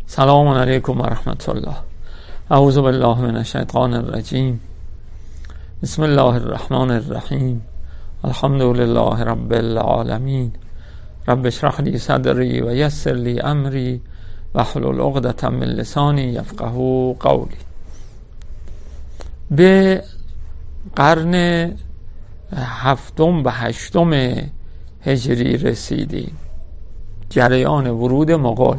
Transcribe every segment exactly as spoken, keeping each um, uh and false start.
سلام علیکم و رحمت الله. اعوذ بالله من الشیطان الرجیم. بسم الله الرحمن الرحیم. الحمد لله رب العالمین. رب اشرح لی صدری و یسر لی امری واحلل عقدة من لسانی یفقهوا قولی. به قرن هفتم و هشتم هجری رسیدیم. جریان ورود مغول.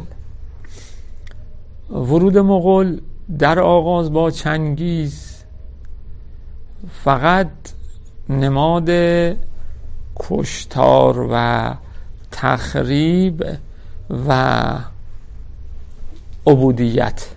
ورود مغول در آغاز با چنگیز فقط نماد کشتار و تخریب و عبودیت.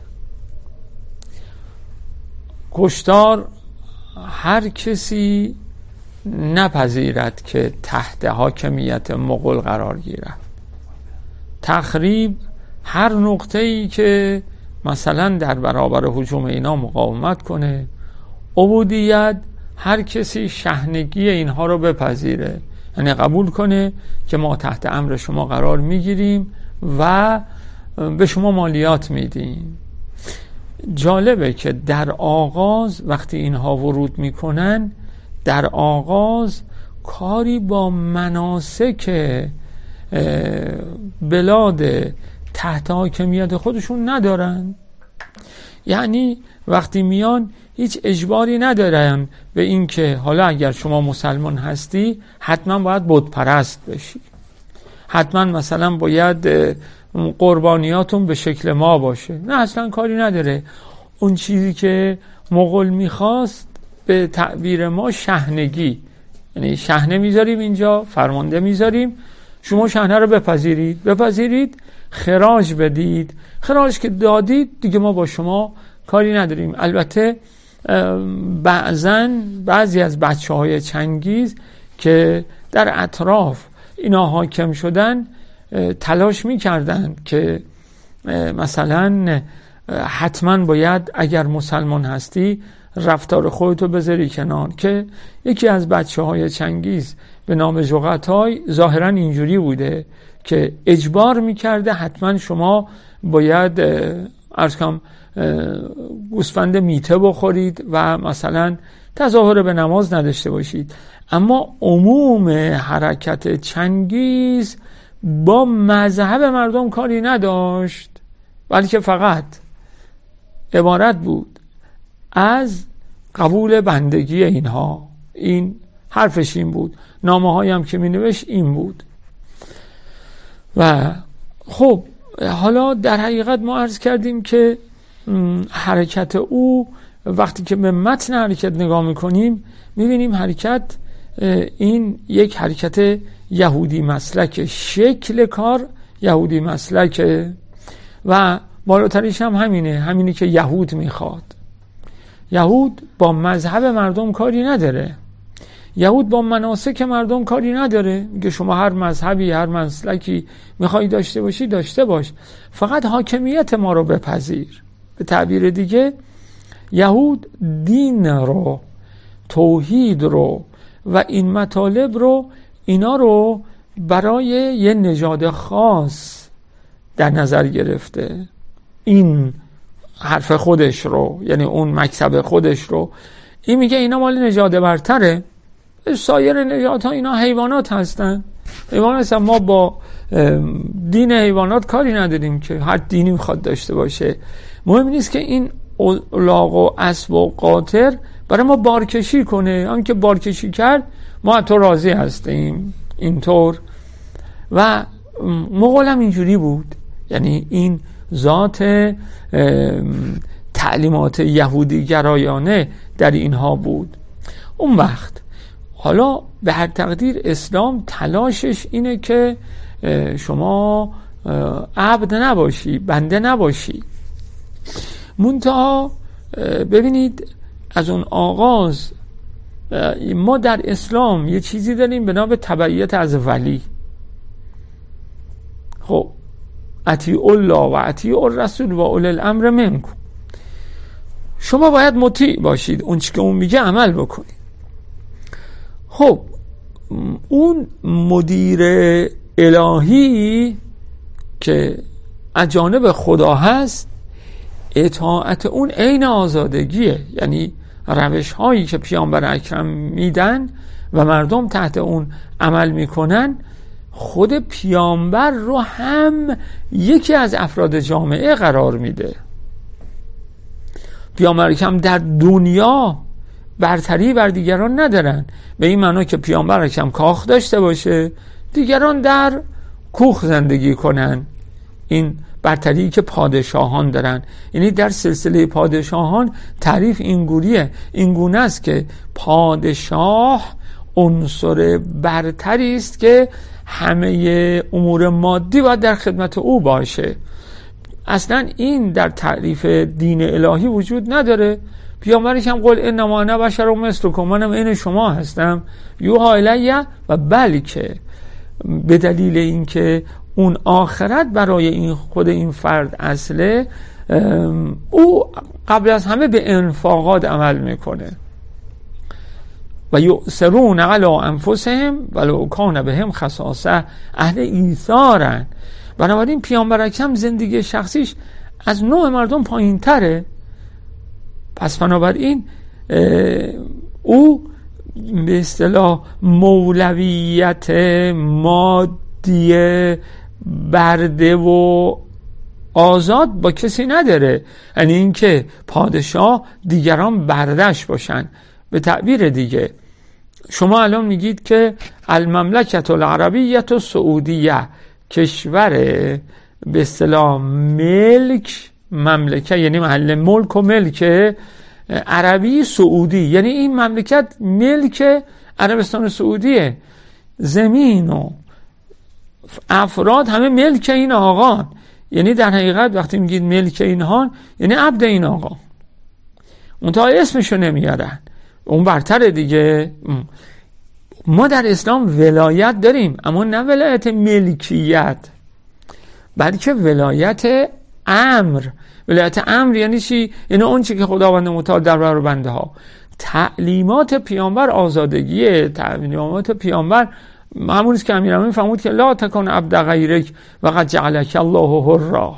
کشتار هر کسی نپذیرد که تحت حاکمیت مغول قرار گیرد. تخریب هر نقطه‌ای که مثلا در برابر هجوم اینا مقاومت کنه. عبودیت هر کسی شحنگی اینها رو بپذیره، یعنی قبول کنه که ما تحت امر شما قرار میگیریم و به شما مالیات میدیم. جالبه که در آغاز وقتی اینها ورود میکنن، در آغاز کاری با مناسک بلاد تحت حاکمیت خودشون ندارن. یعنی وقتی میان هیچ اجباری ندارن به این که حالا اگر شما مسلمان هستی حتما باید بت پرست بشی، حتما مثلا باید قربانیاتون به شکل ما باشه. نه، اصلا کاری نداره. اون چیزی که مغول میخواست به تعبیر ما شحنگی، یعنی شحنه میذاریم اینجا، فرمانده میذاریم، شما شحنه رو بپذیرید بپذیرید خراج بدید. خراج که دادید دیگه ما با شما کاری نداریم. البته بعضن بعضی از بچه های چنگیز که در اطراف اینا حاکم شدن تلاش میکردن که مثلا حتما باید اگر مسلمان هستی رفتار خودتو بذاری کنار، که یکی از بچه های چنگیز به نام جغتای ظاهرا اینجوری بوده که اجبار میکرده حتما شما باید عرض کنم گوسفند میته بخورید و مثلا تظاهر به نماز نداشته باشید. اما عموم حرکت چنگیز با مذهب مردم کاری نداشت، بلکه فقط عبارت بود از قبول بندگی اینها. این حرفش این بود، نامه هایی هم که می نوشت این بود. و خب حالا در حقیقت ما عرض کردیم که حرکت او وقتی که به متن حرکت نگاه میکنیم میبینیم حرکت این یک حرکت یهودی مسلک، شکل کار یهودی مسلک و بالاتریش هم همینه، همینی که یهود میخواد. یهود با مذهب مردم کاری نداره، یهود با مناسک مردم کاری نداره. میگه شما هر مذهبی هر مسلکی میخوای داشته باشی داشته باش، فقط حاکمیت ما رو بپذیر. به تعبیر دیگه یهود دین رو، توحید رو و این مطالب رو، اینا رو برای یه نژاد خاص در نظر گرفته. این حرف خودش رو، یعنی اون مکتب خودش رو، این میگه اینا مال نژاد برتره، سایر نژادها اینا حیوانات هستن. حیوانات هستن، ما با دین حیوانات کاری نداریم که هر دینی میخواد داشته باشه. مهم نیست که این الاغ و اسب و قاطر برای ما بارکشی کنه، آن که بارکشی کرد ما تو راضی هستیم. اینطور و مغول هم اینجوری بود، یعنی این ذات تعلیمات یهودی گرایانه در اینها بود. اون وقت حالا به هر تقدیر اسلام تلاشش اینه که شما عبد نباشی، بنده نباشی. منتها ببینید از اون آغاز ما در اسلام یه چیزی داریم به نام تبعیت از ولی. خب اطیعوا الله و اطیعوا الرسول و اولی الامر منکم. شما باید مطیع باشید، اون چی که اون میگه عمل بکنید. خب اون مدیر الهی که از جانب خدا هست، اطاعت اون عین آزادگیه. یعنی روش هایی که پیامبر اکرم میدن و مردم تحت اون عمل میکنن، خود پیامبر رو هم یکی از افراد جامعه قرار میده. پیامبر اکرم در دنیا برتری بر دیگران ندارن، به این معنا که پیامبر اکرم کاخ داشته باشه، دیگران در کوخ زندگی کنن. این برتری که پادشاهان دارن. یعنی در سلسله پادشاهان تعریف اینگوریه، اینگونه است که پادشاه عنصر برتری است که همه امور مادی باید در خدمت او باشه. اصلا این در تعریف دین الهی وجود نداره. پیامبرش هم قل انما انا بشر مثلکم، منم عین شما هستم، یوحی الیه، و بلکه به دلیل اینکه اون آخرت برای این خود این فرد اصله، او قبل از همه به انفاقات عمل میکنه. و یؤثرون علی انفسهم ولو کان بهم خصاصه، اهل ایثارن. بنابراین پیامبر اکرم زندگی شخصیش از نوع مردم پایین تره. پس بنابراین او به اصطلاح مولویت مادی برده و آزاد با کسی نداره. یعنی این که پادشاه دیگران بردش باشن. به تعبیر دیگه شما الان میگید که المملکت العربیت السعودیه، کشور به اصطلاح ملک، مملکه یعنی محل ملک و ملک عربی سعودی، یعنی این مملکت ملک عربستان سعودیه. زمین و افراد همه ملک این آقا. یعنی در حقیقت وقتی میگید ملک اینها یعنی عبد این آقا، منتها اسمشو نمیارن، اون برتره دیگه. ما در اسلام ولایت داریم، اما نه ولایت ملکیت، بلکه ولایت امر. ولایت امر یعنی چی؟ یعنی اون چی که خداوند متعال در برابر بنده ها. تعلیمات پیامبر آزادگیه. تعلیمات پیامبر همون است که امیرالمومنین فرمود که لا تکن عبد غیرک و قد جعلک الله حرا.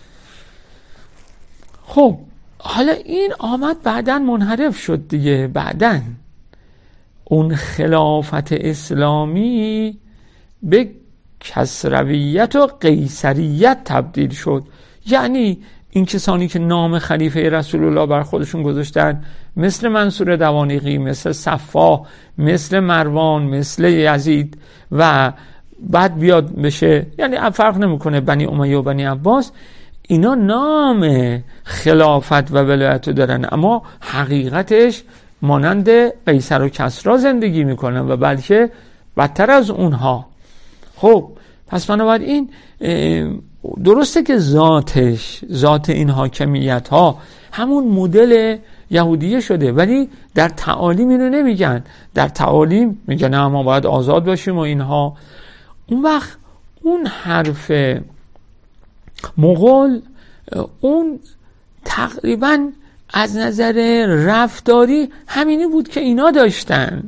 خب حالا این آمد بعدن منحرف شد دیگه. بعدن اون خلافت اسلامی به کسرویت و قیصریت تبدیل شد. یعنی این کسانی که نام خلیفه رسول الله بر خودشون گذاشتن، مثل منصور دوانیقی، مثل صفا، مثل مروان، مثل یزید، و بعد بیاد بشه، یعنی فرق نمیکنه بنی امیه و بنی عباس، اینا نام خلافت و ولایت دارن، اما حقیقتش مانند قیصر و کسرا زندگی میکنن و بلکه بدتر از اونها. خب پس بنابراین درسته که ذاتش، ذات این حاکمیت ها همون مدل یهودیه شده، ولی در تعالیم اینو نمیگن. در تعالیم میگن نه ما باید آزاد باشیم و اینها. اون وقت اون حرف مغول اون تقریبا از نظر رفتاری همینی بود که اینا داشتن.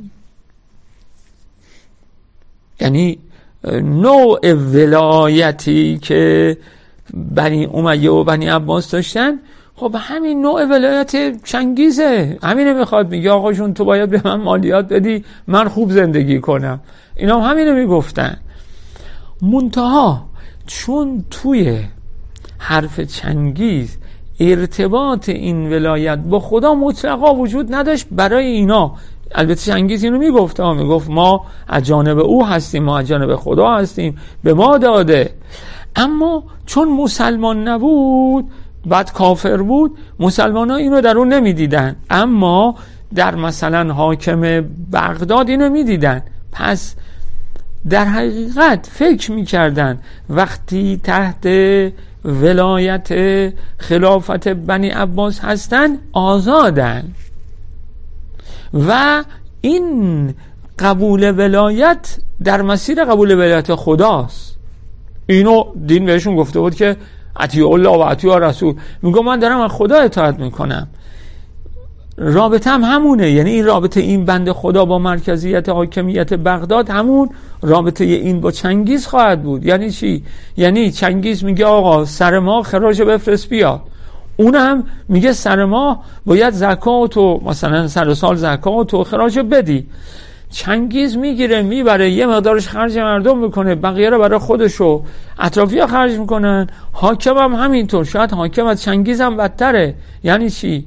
یعنی نوع ولایتی که بنی امیه و بنی عباس داشتن، خب همین نوع ولایت چنگیزه. همینه میخواد، میگه آقاشون تو باید به من مالیات بدی من خوب زندگی کنم. اینا هم همینه میگفتن. منتها چون توی حرف چنگیز ارتباط این ولایت با خدا مطلقا وجود نداشت برای اینا. البته چنگیز اینو میگفت، میگفت ما از جانب او هستیم، ما از جانب خدا هستیم، به ما داده. اما چون مسلمان نبود، بعد کافر بود، مسلمان ها اینو در اون نمیدیدن، اما در مثلا حاکم بغداد اینو میدیدن. پس در حقیقت فکر میکردن وقتی تحت ولایت خلافت بنی عباس هستن آزادن و این قبول ولایت در مسیر قبول ولایت خداست. اینو دین بهشون گفته بود که اطیعوا الله و اطیعوا الرسول. میگم من دارم از خدا اطاعت میکنم. رابطه هم همونه، یعنی این رابطه این بنده خدا با مرکزیت حاکمیت بغداد همون رابطه این با چنگیز خواهد بود. یعنی چی؟ یعنی چنگیز میگه آقا سر ما خراج بفرست بیا، اون هم میگه سر ما باید زکات و مثلا سر سال زکات و خراج بدی. چنگیز میگیره میبره یه مقدارش خرج مردم میکنه، بقیه رو برای خودش و اطرافی‌ها خرج میکنن. حاکم هم همینطور، شاید حاکم از چنگیز هم بدتره. یعنی چی؟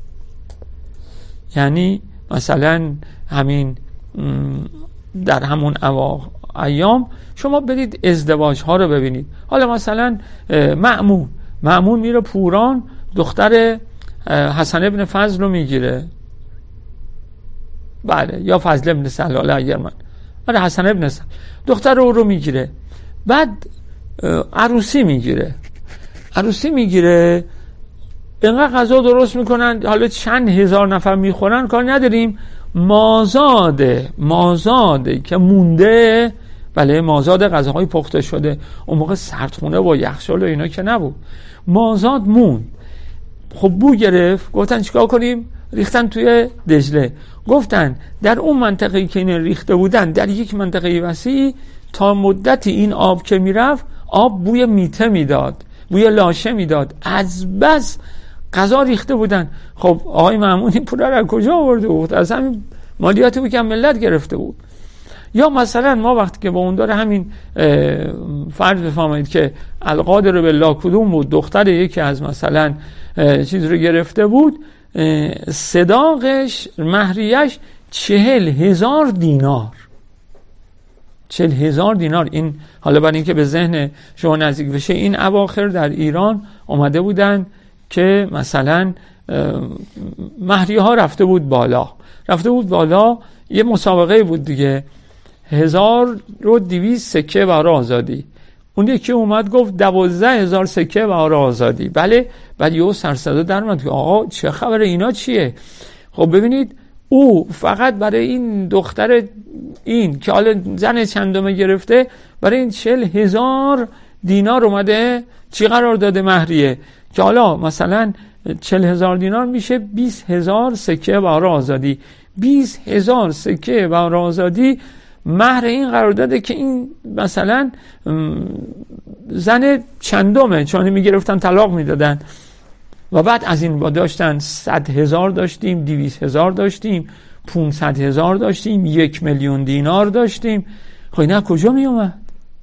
یعنی مثلا همین در همون اواخر ایام شما برید ازدواج ها رو ببینید. حالا مثلا مأمون مأمون میره پوران، دختر حسن ابن فضل رو میگیره، بله، یا فضل ابن سهل اگر من آره حسن ابن سهل دختر رو رو میگیره، بعد عروسی میگیره عروسی میگیره اینقدر غذا درست میکنن، حالا چند هزار نفر میخورن کار نداریم، مازاده مازاده که مونده، بله مازاد غذاهای پخته شده، اون موقع سردخونه و یخچال و اینا که نبود، مازاد مون، خب بو گرفت، گفتن چیکار کنیم؟ ریختن توی دجله. گفتن در اون منطقه‌ای که این ریخته بودن در یک منطقه وسیع تا مدتی این آب که میرفت آب بوی میته میداد، بوی لاشه میداد، از بس غذا ریخته بودن. خب آقای مأمون این پول رو از کجا آورده بود؟ از همین مالیاتی بود که ملت گرفته بود. یا مثلا ما وقتی که با اون داره همین فرض بفرمایید که القادر بالله کدوم بود، دختر یکی از مثلا چیز رو گرفته بود، صداقش مهریش چهل هزار دینار چهل هزار دینار. این حالا برای اینکه به ذهن شما نزدیک بشه، این اواخر در ایران اومده بودن که مثلا مهریه ها رفته بود بالا رفته بود بالا یه مسابقه بود دیگه، هزار و دویست سکه برای آزادی. اون یکی اومد گفت دوازده هزار سکه برای آزادی. بله، بعد یهو سرصدا در اومد که آقا چه خبره، اینا چیه؟ خب ببینید او فقط برای این دختر این که حالا زن چندمه گرفته، برای این چهل هزار دینار اومده چی قرار داده مهریه، که حالا مثلا چهل هزار دینار میشه بیست هزار سکه برای آزادی. بیست هزار سکه برای آزادی مهر این قرار داده که این مثلا زن چندمه، چون میگرفتن طلاق میدادن. و بعد از این با داشتن صد هزار داشتیم، دویست هزار داشتیم، پونصد هزار داشتیم، یک میلیون دینار داشتیم. خب اینا کجا می اومد؟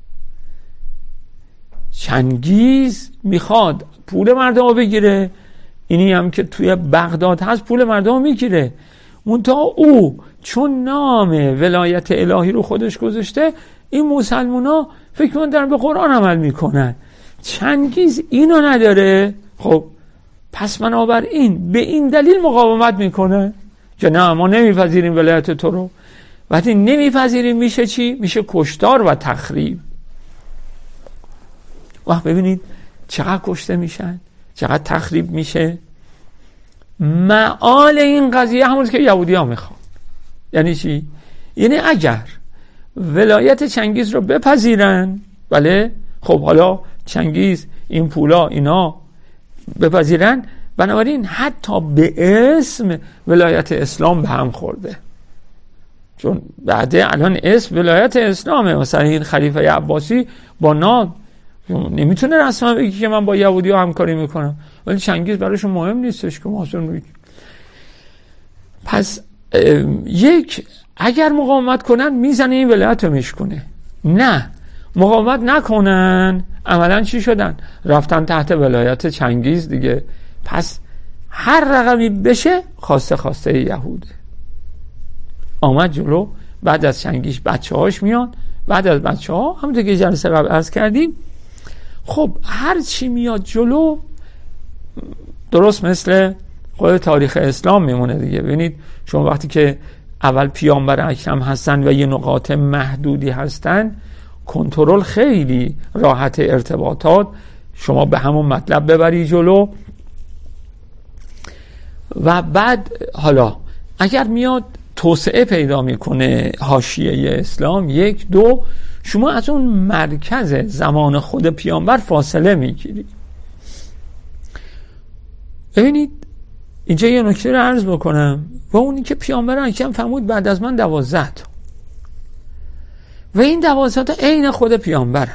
چنگیز میخواد پول مردم رو بگیره، اینی هم که توی بغداد هست پول مردم رو میگیره. منتها او چون نام ولایت الهی رو خودش گذاشته، این مسلمونا فکر می‌کنن دارن به قرآن عمل میکنن. چنگیز اینو نداره، خب پس بنابراین به این دلیل مقاومت میکنه که نه ما نمیپذیریم ولایت تو رو. وقتی نمیپذیریم میشه چی؟ میشه کشتار و تخریب. وقت ببینید چقدر کشته میشن، چقدر تخریب میشه. معال این قضیه همون که یهودی ها میخوان. یعنی چی؟ یعنی اگر ولایت چنگیز رو بپذیرن، بله، خب حالا چنگیز این پولا اینا بپذیرن، بنابراین حتی به اسم ولایت اسلام به هم خورده، چون بعده الان اسم ولایت اسلامه. مثلا این خلیفه عباسی با نام نمیتونه رسما بگی که من با یهودی ها همکاری میکنم، ولی چنگیز برایشون مهم نیستش که محسن. پس یک اگر مقاومت کنن میزنه این ولایت رو میشکنه، نه مقاومت نکنن عملا چی شدن؟ رفتن تحت ولایت چنگیز دیگه. پس هر رقمی بشه خواسته خواسته یهود آمد جلو. بعد از چنگیز بچه هاش میان، بعد از بچه ها همونطور که جلسه قبل عرض کردیم، خب هر چی میاد جلو درست مثل خود تاریخ اسلام میمونه دیگه. ببینید شما وقتی که اول پیامبر اکرم هستن و یه نقاط محدودی هستن، کنترل خیلی راحت، ارتباطات شما به همون مطلب ببری جلو. و بعد حالا اگر میاد توسعه پیدا میکنه حاشیه اسلام، یک دو شما از اون مرکز زمان خود پیامبر فاصله میگیری. ببینید اینجا یه نکته رو عرض بکنم و اونی که پیامبر اکرم فرمود بعد از من دوازده تا و این دوازده تا عین خود پیامبره.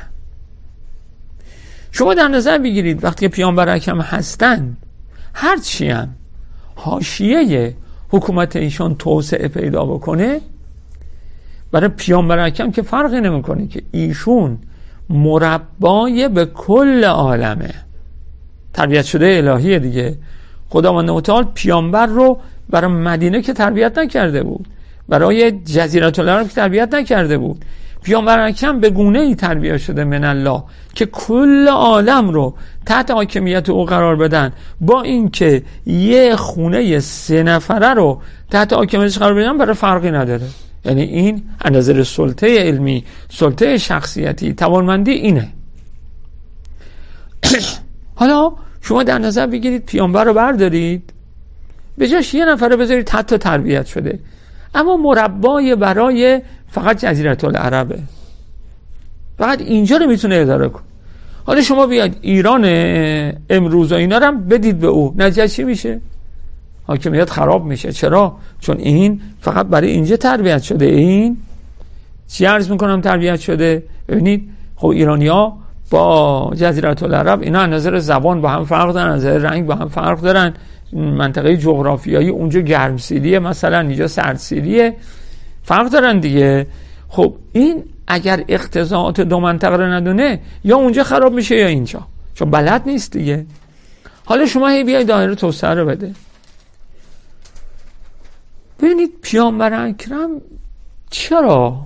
شما در نظر بگیرید وقتی پیامبر اکرم هستن هر چی هم حاشیه حکومت ایشان توسعه پیدا بکنه، برای پیامبر اکرم که فرقی نمیکنه که ایشون مربای به کل عالمه، تربیت شده الهیه دیگه. خداوند متعال پیامبر رو برای مدینه که تربیت نکرده بود، برای جزیره العرب که تربیت نکرده بود. پیامبر اکرم به گونه ای تربیت شده من الله که کل عالم رو تحت حاکمیت او قرار بدن، با اینکه یه خونه سه نفره رو تحت حاکمیتش قرار بدن برای فرقی نداره. یعنی این از نظر سلطه علمی، سلطه شخصیتی، توانمندی اینه. حالا شما در نظر بگیرید پیامبر رو بردارید، به جاش یه نفره بذارید حتی تربیت شده، اما مربای برای فقط جزیره العربه، فقط اینجا رو میتونه اداره کنه. حالا شما بیاید ایران امروز و اینا رو هم بدید به او، نتیجه چی میشه؟ حاکمیت خراب میشه. چرا؟ چون این فقط برای اینجا تربیت شده. این چی عرض میکنم تربیت شده؟ ببینید خب ایرانی‌ها با جزیره العرب اینا از نظر زبان با هم فرق دارن، از نظر رنگ با هم فرق دارن، منطقه جغرافیایی اونجا گرمسیریه مثلا اینجا سردسیریه، فرق دارن دیگه. خب این اگر اقتضاعات دو منطقه رو ندونه یا اونجا خراب میشه یا اینجا، چون بلد نیست دیگه. حالا شما هی بیای دایره توسعه رو بده. ببینید پیامبر اکرم چرا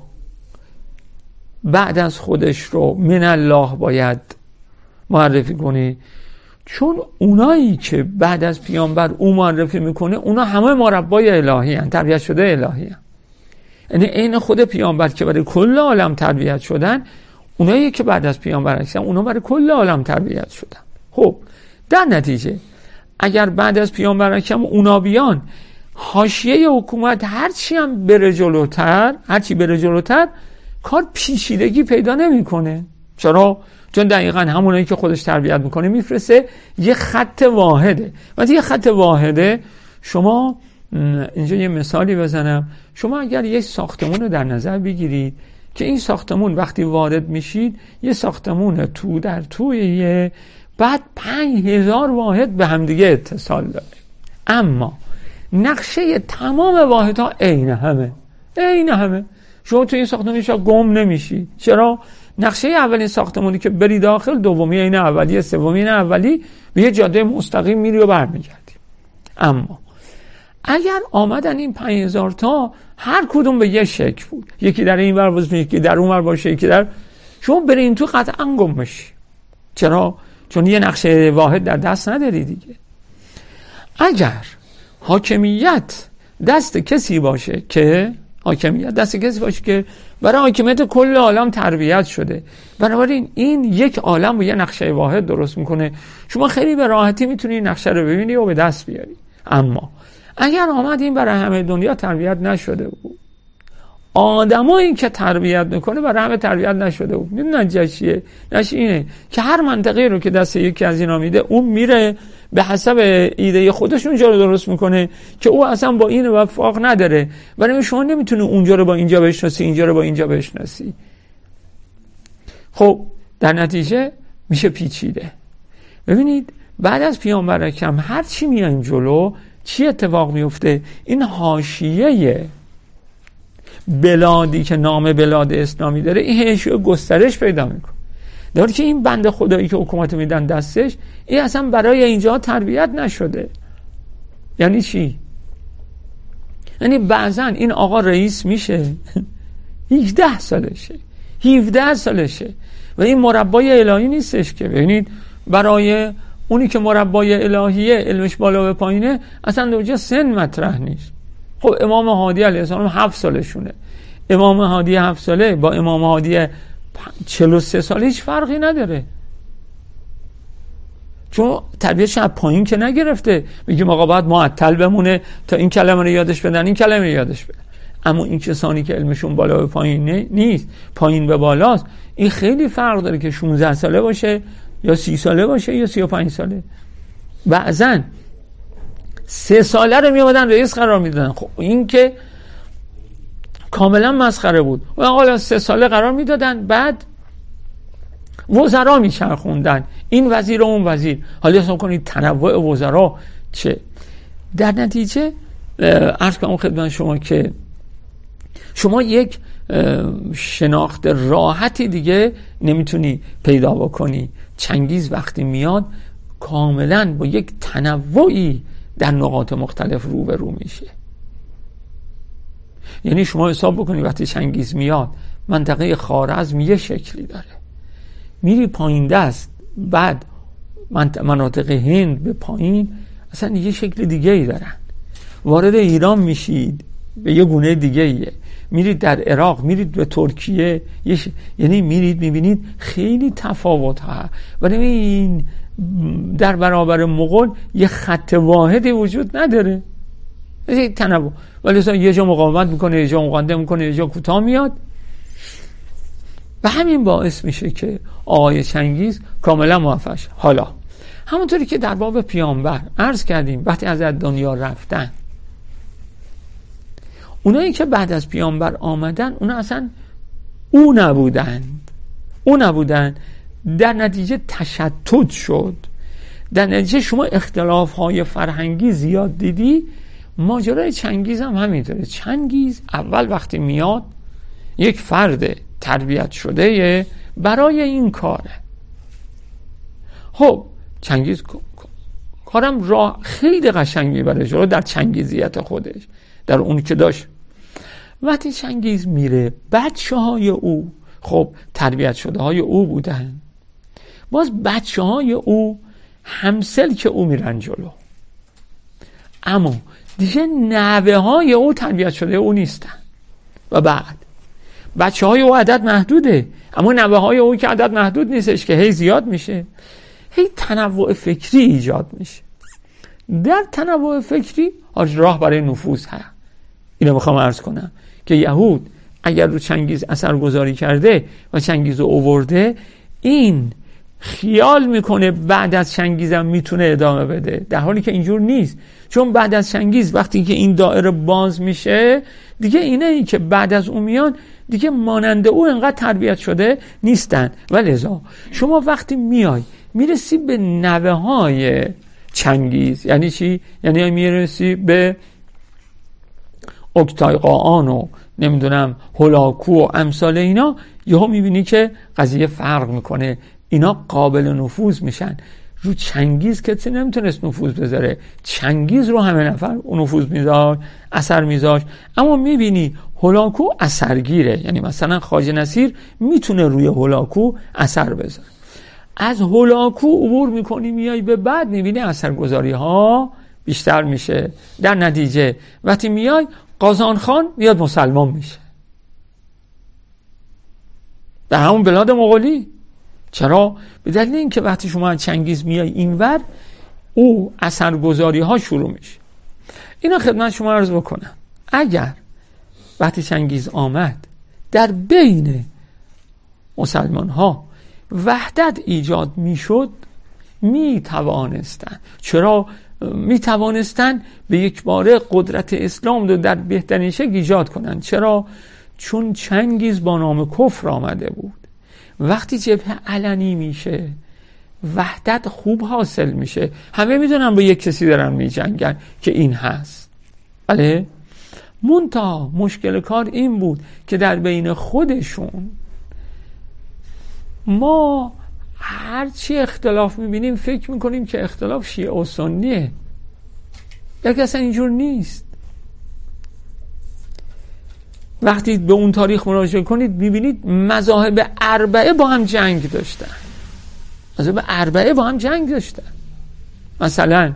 بعد از خودش رو من الله باید معرفی کنه؟ چون اونایی که بعد از پیامبر او معرفی میکنه اونا همه مربای الهی هستند، تربیت شده الهی هستند. یعنی این خود پیامبر که برای کل عالم تربیت شدن، اونایی که بعد از پیامبر هستن اونا برای کل عالم تربیت شدن. خب در نتیجه اگر بعد از پیامبر اکرم اونا بیان، حاشیه حکومت هرچی هم بره جلوتر، هرچی بره جلوتر کار پیچیدگی پیدا نمیکنه. چرا؟ چون دقیقاً همونایی که خودش تربیت میکنه میفرسته یه خط واحده. وقتی یه خط واحده، شما اینجا یه مثالی بزنم، شما اگر یه ساختمون رو در نظر بگیرید که این ساختمون وقتی وارد میشید یه ساختمون تو در تویه، بعد پنج هزار واحد به همدیگه اتصال داره، اما نقشه تمام واحدها عین همه، عین همه. شما تو این ساختمونش گم نمیشی. چرا؟ نقشه اولین ساختمونی که بری داخل، دومی این اولی، سومی این اولی، به یه جاده مستقیم میری و برمیگردی. اما اگر آمدن این پنج هزار تا هر کدوم به یه شکل بود، یکی در این ور باشه، یکی در اون ور باشه، یکی در، شما بری این تو قطعا گم میشی. چرا؟ چون یه نقشه واحد در دست نداری دیگه. اگر حاکمیت دست کسی باشه که حاکمیت دست کسی باشه که برای حاکمیت کل عالم تربیت شده، بنابراین این یک عالم با یه نقشه واحد درست میکنه، شما خیلی به راحتی میتونی نقشه رو ببینی و به دست بیاری. اما اگر آمد این برای همه دنیا تربیت نشده بود، آدمایی که تربیت میکنه برای همه تربیت نشده بود، میدونن چیه؟ نشه اینه که هر منطقه رو که دست یکی از اینا میده، اون میره به حسب ایده خودش اونجا رو درست میکنه که او اصلا با این وفاق نداره. برای شما نمیتونه اونجا رو با اینجا بشناسی، اینجا رو با اینجا بشناسی. خب در نتیجه میشه پیچیده. ببینید بعد از پیامبر اکرم هر چی میایم جلو، چی اتفاق میفته؟ این حاشیه بلادی که نام بلاد اسلامی داره، این حاشیه گسترش پیدا میکنه. در حالی که این بنده خدایی که حکومت میدن دستش، این اصلا برای اینجا تربیت نشده. یعنی چی؟ یعنی بعضا این آقا رئیس میشه هجده سالشه، هفده سالشه و این مربای الهی نیستش که. ببینید برای اونی که مربای الهیه، علمش بالا و پایینه، اصلا اونجا سن مطرح نیست. خب امام هادی علیه السلام هفت سالشونه، امام هادی هفت ساله با امام هادی چهل و سه ساله هیچ فرقی نداره، چون تربیتش از پایین که نگرفته. میگیم آقا باید معطل بمونه تا این کلمه رو یادش بدن، این کلمه رو یادش بدن. اما این کسانی که علمشون بالا و پایین نیست، پایین به بالاست، این خیلی فرق داره که شانزده ساله باشه یا سی ساله باشه یا سی و پنج ساله. بعضن سه ساله رو میامدن رئیس قرار میدادن. خب این که کاملا مسخره بود. و حالا سه ساله قرار میدادن، بعد وزرا میچرخوندن، این وزیر و اون وزیر. حالا حساب کنید تنوع وزرا چه. در نتیجه عرض کنم خدمت شما که شما یک شناخت راحتی دیگه نمیتونی پیدا بکنی. چنگیز وقتی میاد کاملا با یک تنوعی در نقاط مختلف روبرو میشه. یعنی شما حساب بکنی وقتی چنگیز میاد منطقه خوارزم یه شکلی داره، میری پایین دست، بعد مناطق هند به پایین اصلا یه شکل دیگه ای دارن. وارد ایران میشید به یه گونه دیگه ایه. میرید در عراق، میرید به ترکیه، ش... یعنی میرید میبینید خیلی تفاوت ها. ولی این در برابر مغول یه خط واحدی وجود نداره، یه تنوع. ولی یه جا مقاومت میکنه، یه جا مقاومت میکنه، یه جا کوتاه میاد. و همین باعث میشه که آقای چنگیز کاملا موفق شه. حالا همونطوری که در باب پیامبر عرض کردیم وقتی از دنیا رفتن، اونایی که بعد از پیامبر آمدن اونا اصلا او نبودند او نبودند در نتیجه تشتت شد. در نتیجه شما اختلاف‌های فرهنگی زیاد دیدی. ماجرای چنگیز هم همینطوره. چنگیز اول وقتی میاد یک فرد تربیت شده برای این کاره. خب چنگیز کارم راه خیلی قشنگ میبره جلو در چنگیزیت خودش، در اونی که داشت. وقتی چنگیز میره بچه های او خب تربیت شده های او بودن، باز بچه های او همسل که او میرن جلو، اما دیگه نوه های او تربیت شده او نیستن. و بعد بچه های او عدد محدوده، اما نوه های او که عدد محدود نیستش که هی زیاد میشه، هی تنوع فکری ایجاد میشه. در تنوع فکری راه برای نفوذ هست. اینو میخوام عرض کنم که یهود اگر رو چنگیز اثرگذاری کرده و چنگیز رو آورده، این خیال میکنه بعد از چنگیز هم میتونه ادامه بده، در حالی که اینجور نیست. چون بعد از چنگیز وقتی که این دایره باز میشه دیگه اینه ای که بعد از اون میان دیگه مانند او انقدر تربیت شده نیستن. و لذا شما وقتی میای میرسی به نوه های چنگیز، یعنی چی؟ یعنی میرسی به اکتای قاآن و نمیدونم هولاکو و امثال اینا، یهو میبینی که قضیه فرق میکنه. اینا قابل نفوذ میشن. رو چنگیز کسی نمیتونست نفوذ بذاره، چنگیز رو همه نفر نفوذ میذاشت، اثر میذاشت. اما میبینی هولاکو اثرگیره، یعنی مثلا خواجه نصیر میتونه روی هولاکو اثر بذاره. از هولاکو عبور میکنی میای به بعد میبینی اثرگذاری ها بیشتر میشه. در نتیجه وقتی میای قازان خان میاد مسلمان میشه در همون بلاد مغولی. چرا؟ به دلیل اینکه وقتی شما چنگیز میای اینور او اثرگذاری ها شروع میشه. اینا خدمت شما عرض بکنم اگر وقتی چنگیز آمد در بین مسلمان ها وحدت ایجاد میشد، می توانستن چرا می توانستن به یک باره قدرت اسلام رو در بهترین شکل ایجاد کنن. چرا؟ چون چنگیز با نام کفر آمده بود. وقتی جبهه علنی میشه وحدت خوب حاصل میشه، همه میدونن با یک کسی دارن میجنگن که این هست. بله، منتها مشکل کار این بود که در بین خودشون ما هرچی اختلاف میبینیم فکر میکنیم که اختلاف شیعه و سنیه، یک اصلا اینجور نیست. وقتی به اون تاریخ مراجعه کنید میبینید مذاهب اربعه با هم جنگ داشتن، مذاهب اربعه با هم جنگ داشتن. مثلا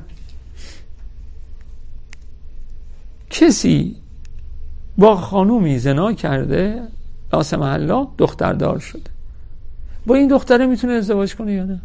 کسی با خانومی زنا کرده، لاسمح الله دختردار شده، با این دختره میتونه ازدواج کنه یا نه؟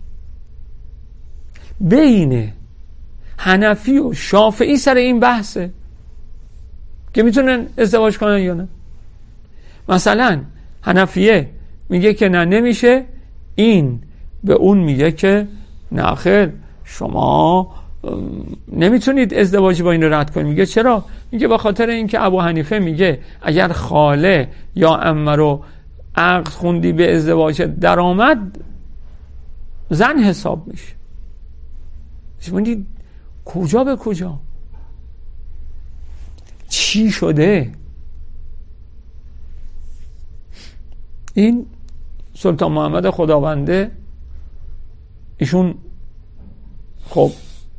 بین حنفی و شافعی سر این بحثه که میتونن ازدواج کنن یا نه. مثلا حنفیه میگه که نه نمیشه، این به اون میگه که نه خیر، شما نمیتونید ازدواج با این رو رد کنید. میگه چرا؟ میگه به خاطر اینکه ابو حنیفه میگه اگر خاله یا عمه رو عقد خوندی به ازدواج درآمد زن حساب میشه. شما کجا به کجا چی شده؟ این سلطان محمد خداونده ایشون خب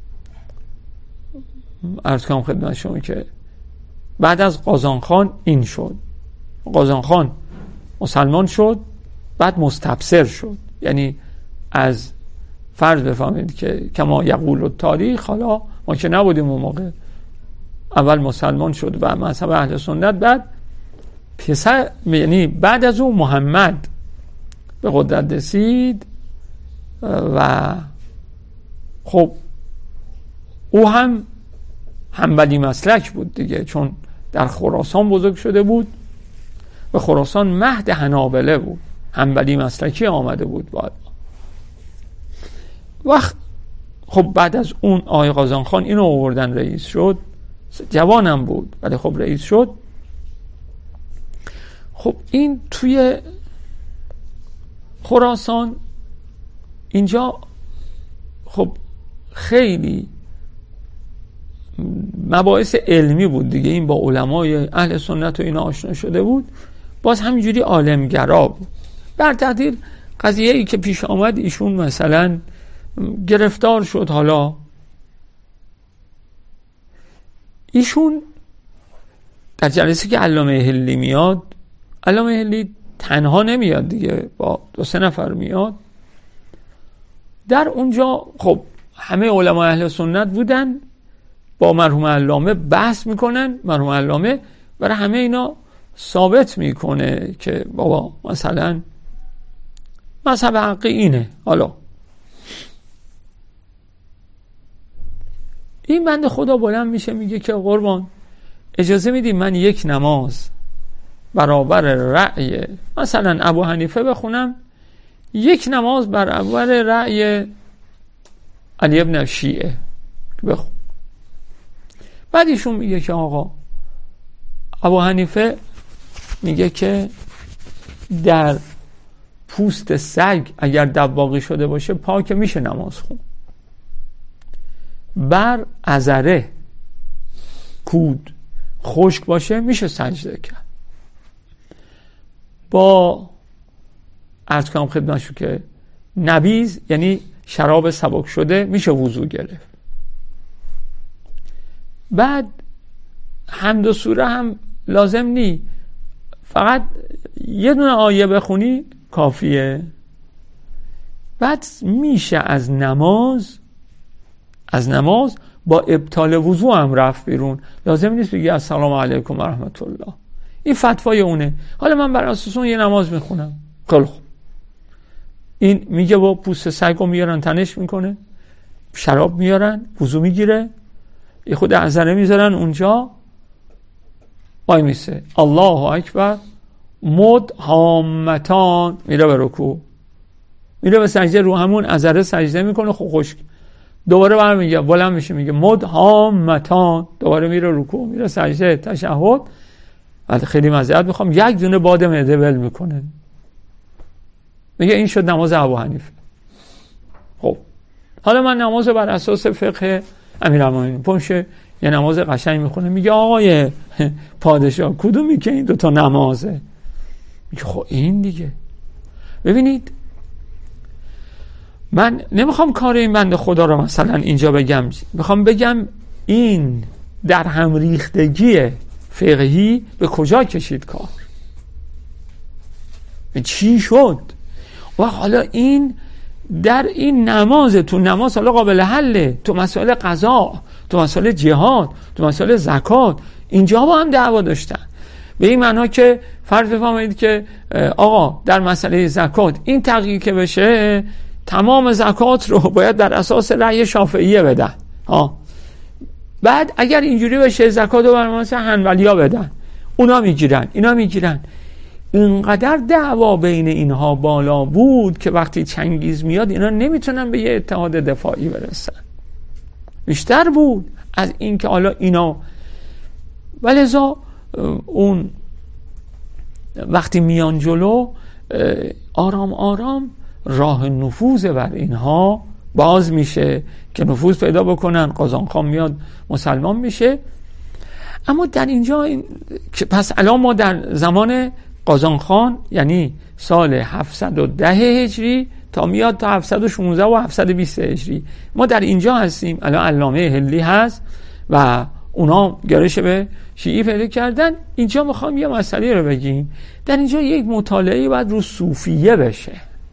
عرض کنم خدمت شما که بعد از قازان خان این شد، قازان خان مسلمان شد، بعد مستبصر شد، یعنی از فرض بفهمید که کما یقول التاریخ، حالا ما که نبودیم اون موقع، اول مسلمان شد و مذهب اهل سنت، بعد پسر یعنی بعد از اون محمد به قدرت رسید و خب او هم حنبلی مسلک بود دیگه، چون در خراسان بزرگ شده بود و خراسان مهد حنابله بود، حنبلی مسلکی آمده بود بعد. وقت خب بعد از اون آقای قازان خان اینو آوردن رئیس شد، جوانم بود ولی خب رئیس شد. خب این توی خراسان اینجا خب خیلی مباحث علمی بود دیگه، این با علمای اهل سنت و اینا آشنا شده بود، باز همینجوری عالمگرا بود. بر تقدیر قضیه ای که پیش آمد ایشون مثلا گرفتار شد، حالا ایشون در جلسه که علامه حلی میاد، علامه حلی تنها نمیاد دیگه، با دو سه نفر میاد، در اونجا خب همه علمای اهل سنت بودن، با مرحوم علامه بحث میکنن، مرحوم علامه برای همه اینا ثابت میکنه که بابا مثلا مذهب حقی اینه. حالا این بنده خدا بلند میشه میگه که قربان اجازه میدی من یک نماز برابر رأی مثلا ابو حنیفه بخونم، یک نماز برابر رأی علی ابن شیعه بخون. بعد ایشون میگه که آقا ابو حنیفه میگه که در پوست سگ اگر دباغی شده باشه پاک میشه نماز خون، بر عذره کود خشک باشه میشه سجده کرد، با عرض کنم خدمتشون که نبیذ یعنی شراب سبک شده میشه وضو گرفت. بعد حمد و سوره هم لازم نی، فقط یه دونه آیه بخونی کافیه. بعد میشه از نماز از نماز با ابطال وضو هم رفت بیرون، لازم نیست بگی السلام علیکم و رحمت الله. این فتوای اونه. حالا من بر اساس اون یه نماز میخونم، خیلی خوب. این میگه با پوست سگو میارن تنش میکنه، شراب میارن وضو میگیره، یه خود عذره میذارن اونجا، وای میسه الله اکبر، مد هامتان میره به رکوع، میره به سجده، رو همون عذره سجده میکنه، خب خشک، دوباره برمیگه بلند میشه میگه مد هامتان، دوباره میره رکوع، میره سجده، تشهد. ولی خیلی معذرت میخوام، یک دونه باد معده ول میکنه، میگه این شد نماز ابو حنیفه. خب حالا من نماز بر اساس فقه امیرالمومنین پنشه یه نماز قشنگ میخونه، میگه آقای پادشاه کدومی که این دوتا نمازه؟ میگه خب این دیگه. ببینید من نمیخوام کار این بنده خدا رو مثلا اینجا بگم، میخوام بگم این در هم ریختگی فقهی به کجا کشید کار، چی شد. و حالا این در این نماز، تو نماز حالا قابل حله، تو مسائل قضا، تو مسائل جهاد، تو مسائل زکات، اینجا با هم دعوا داشتن. به این معنا که فرض بفرمایید که آقا در مسئله زکات این تغییر که بشه، تمام زکات رو باید در اساس رأی شافعیه بدن. ها بعد اگر اینجوری بشه زکات رو بر اساس حنبلیا بدن، اونا میگیرن اینا میگیرن. اینقدر دعوا بین اینها بالا بود که وقتی چنگیز میاد اینا نمیتونن به یه اتحاد دفاعی برسن. بیشتر بود از این که حالا اینا. ولذا اون وقتی میان جلو آرام آرام راه نفوذ بر اینها باز میشه که نفوذ پیدا بکنن. قازانخان میاد مسلمان میشه. اما در اینجا این... پس الان ما در زمان قازانخان یعنی سال هفتصد و ده هجری تا میاد تا هفتصد و شانزده و هفتصد و بیست هجری ما در اینجا هستیم. الان علامه هلی هست و اونا گرایش به شیعی پیدا کردن. اینجا میخوام یه مسئله رو بگیم. در اینجا یک مطالعه باید رو صوفیه بشه.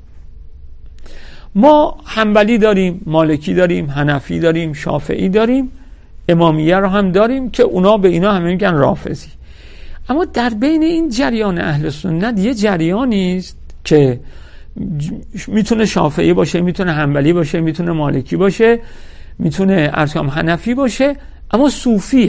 ما حنبلی داریم، مالکی داریم، حنفی داریم، شافعی داریم، امامیه رو هم داریم که اونا به اینا همه میگن رافضی. اما در بین این جریان اهل سنت یه جریانی است که میتونه شافعی باشه، میتونه حنبلی باشه، میتونه مالکی باشه، میتونه ارکام حنفی باشه، اما صوفیه.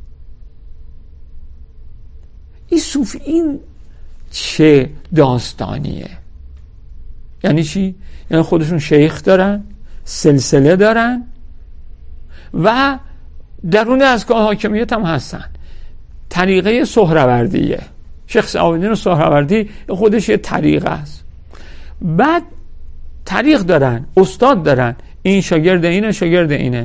این صوفی این چه داستانیه؟ یعنی چی؟ یعنی خودشون شیخ دارن، سلسله دارن و درون ازگاه حاکمیت هم هستن. طریقه سهروردیه. شیخ صاحب‌الدین سهروردی خودش یه طریقه است. بعد طریق دارن، استاد دارن، این شاگرد اینه، شاگرد اینه.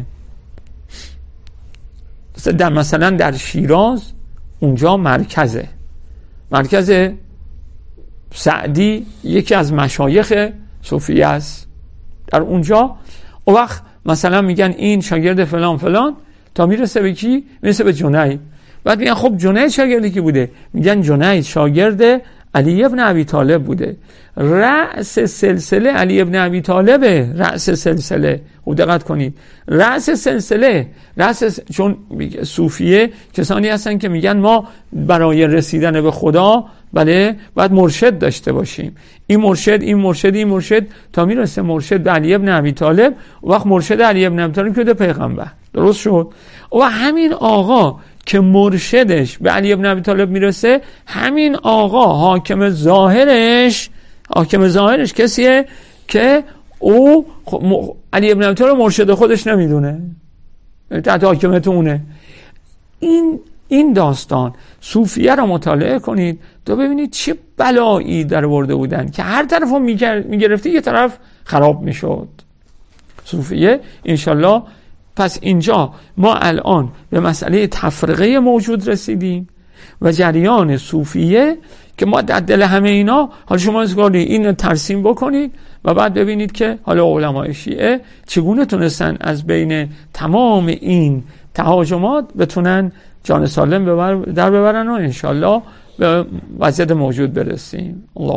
در مثلا در شیراز اونجا مرکزه مرکز سعدی یکی از مشایخ صوفیه است. در اونجا او وقت مثلا میگن این شاگرد فلان فلان تا میرسه به کی؟ میرسه به جنید. بعد میگن خب جنید شاگردی کی بوده؟ میگن جنید شاگرد علی ابن ابی طالب بوده. رأس سلسله علی ابن ابی طالبه. رأس سلسله خوب دقت کنید. رأس سلسله رأس چون صوفیه کسانی هستن که میگن ما برای رسیدن به خدا بله باید مرشد داشته باشیم. این مرشد این مرشد این مرشد تا میرسه مرشد به علی ابن ابی طالب. وقت مرشد علی ابن ابی طالب که پیغمبر. درست شد؟ و همین آقا که مرشدش به علی ابن ابی طالب میرسه، همین آقا حاکم ظاهرش حاکم ظاهرش کسیه که او علی ابن ابی طالب مرشد خودش نمیدونه، تحت حاکمیت اونه. این این داستان صوفیه رو مطالعه کنید تا ببینید چه بلایی در برده بودن که هر طرف رو میگرفتی یه طرف خراب میشد. صوفیه انشالله. پس اینجا ما الان به مسئله تفرقه موجود رسیدیم و جریان صوفیه که ما در دل همه اینا حالا شما از گاهی این ترسیم بکنید و بعد ببینید که حالا علمای شیعه چگونه تونستن از بین تمام این تهاجمات بتونن جان سالم ببر در ببرن و انشالله به وضعیت موجود برسیم. الله